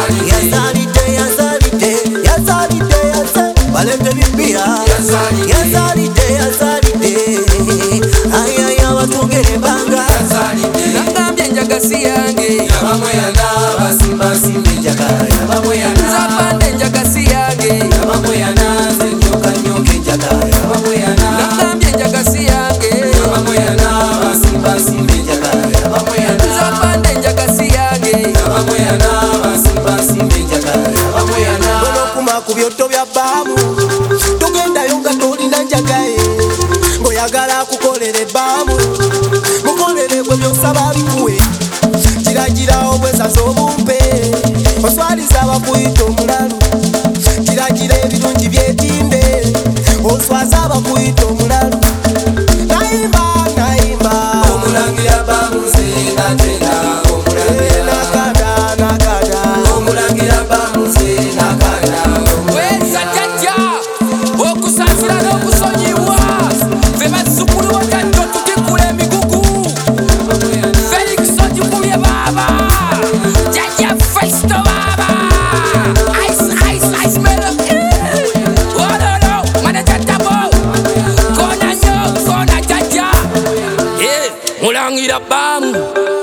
yazalide yazalide yazalide yazalide balete bibia yazalide yazalide ayaya watungere banga nangambye njagasi yange abamweyana basimbasimbe njagala abamweyana nzapande njagasi yange abamweyana zenyoka nyoka njagala abamweyana nangambye njagasi yange abamweyana basimbasimbe njagala abamweyana nzapande njagasi yange abamweyana basimbasimbe njagala abamweyana olokuma ku byoto bya baamu togendayo nga tolina njagaye ng'oyagala kukolere baamu mukolere gwe byosaba bikuwe kiragira obwesaza obumpe oswaliza abakuyita omulalu kiragira ebirungi byetinde oswaza abakuyita omulalu nayimba nayimba omulangira bamuze natenda nakada nakada omulangira bamuze nakada weza jajja okusaasira n'okusonyiwa fe bazzukulu bajjajja otutikula emigugu Felix ogikubye baaba jajja Festo baaba ice melo ololo manager Dabo kona nyo kona jajja mulangira bamu